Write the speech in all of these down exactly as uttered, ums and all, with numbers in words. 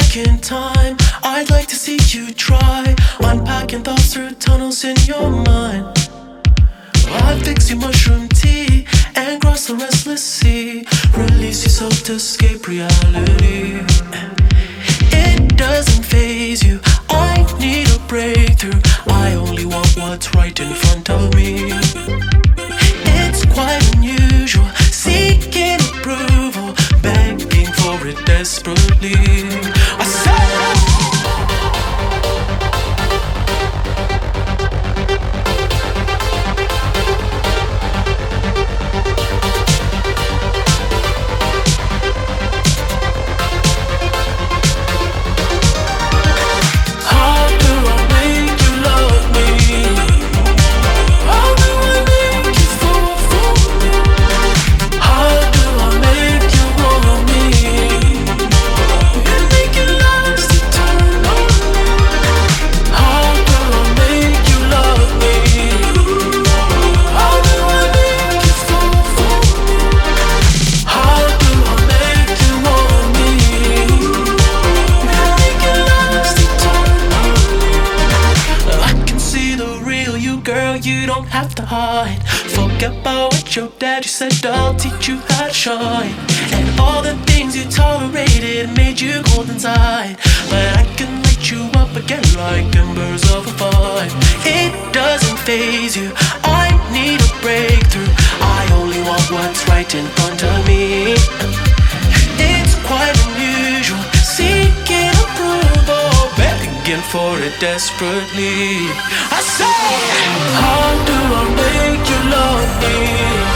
back in time. I'd like to see you try unpacking thoughts through tunnels in your mind. I'd fix your mushroom tea and cross the restless sea. Release yourself to escape reality. It doesn't faze you, I need a breakthrough. I only want what's right in front of me. It's quite unusual, seeking approval, begging for it desperately. I said your daddy said I'll teach you how to shine. And all the things you tolerated made you cold inside. But I can light you up again like embers of a fire. It doesn't faze you, I need a breakthrough. I only want what's right in front of me. It's quite unusual, seeking approval, begging for it desperately. I say, how do I make you love me?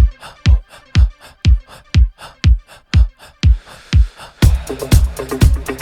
We'll be right back.